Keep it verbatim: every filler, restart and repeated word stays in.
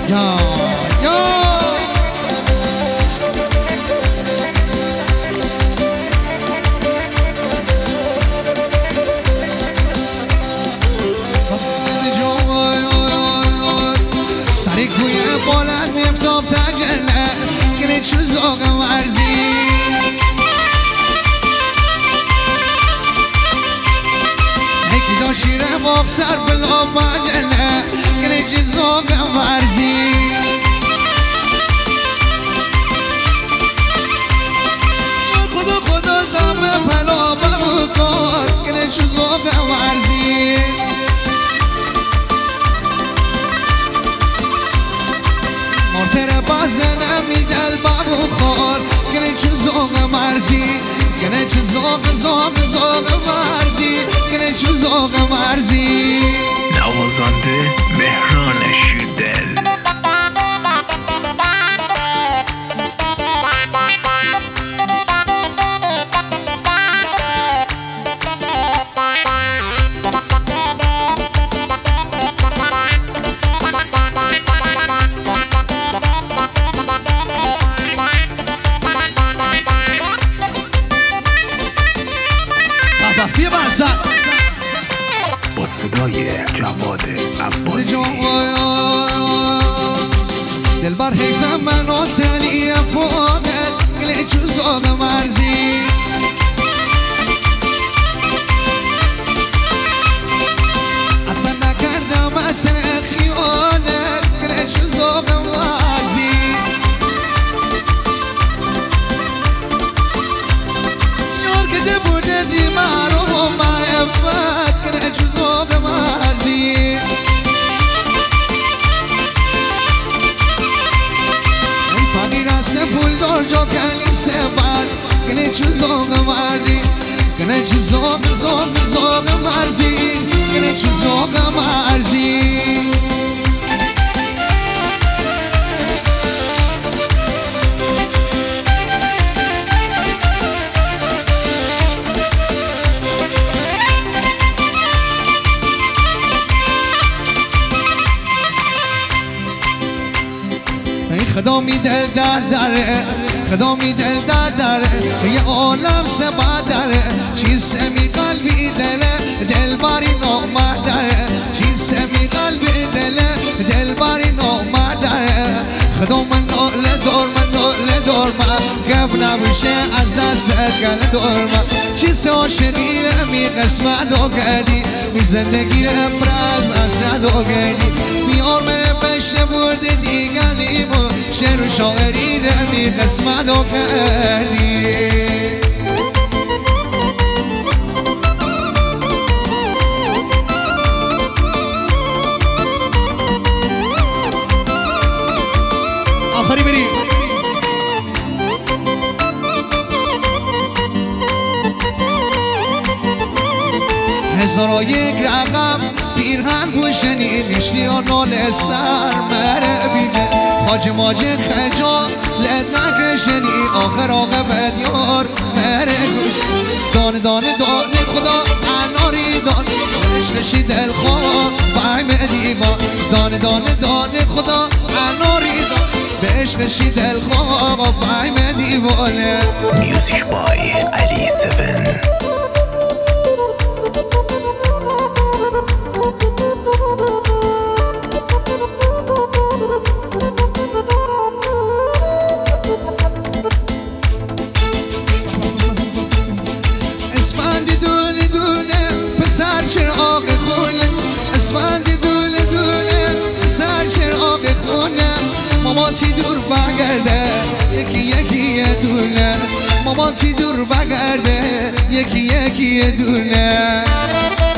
یا یا سری کوی بلند نفتاب تگله گله چو زاغ ورزی یکی دا شیره باق سر بلا بگله گله چو زاغ ورزی خدا خدا زم پلا بکار گله چو زاغ ورزی مارتر بازنم میدل بابو خور گله چو زاغ مرزی گله چو زاغ زاغ زاغ مرزی گله چو زاغ مرزی نوازنده مهران شیردل. با صدای جواد عباسی دلبر حیفم منو تلی رفاقت گله چو زاغ مرزی اصلا نکردم ات خیانت گله چو زاغ مرزی یار که جه بوده دی معروف و معرفت گله چو زاغ مرزی سه پول دار جا کنی سه بر گله چو زاغ مرزی گله چو زاغ زاغ زاغ مرزی گله چو زاغ مرزی خدا می دل در داره خدا می دل در داره یه عالم سبا داره چیز می قلبی دله دل باری نامرد داره چیز می قلبی دله دل باری نامرد داره خدا من ناله دار من ناله دار من گب نبوشه از دست گل دار من چیز عاشقی می قسمت دو کردی می زندگی امراز از ردو کردی بیار من بشه برده دیگلیمو شعر و شاعری رمی قسمت و کردی آخری بریم هزار و یک رقم پیرهن پوشنی نشتی و نال سر مره بینه خاج ماج خجال لد نکشنی آخر عاقبت یار مره دانه دانه دانه خدا اناری دانه عشقشی دلخواه بایم دیوان دانه دانه دانه خدا اناری دانه به عشقشی دلخواه بایم دیوانه میوزیک بای علی سفن. اسفندی دونه دونه پسر چراغ خونه اسفندی دونه دونه پسر چراغ خونه ماماتی دور بگرده یکی یکی یه دونه ماماتی دور بگرده یکی یکی یه دونه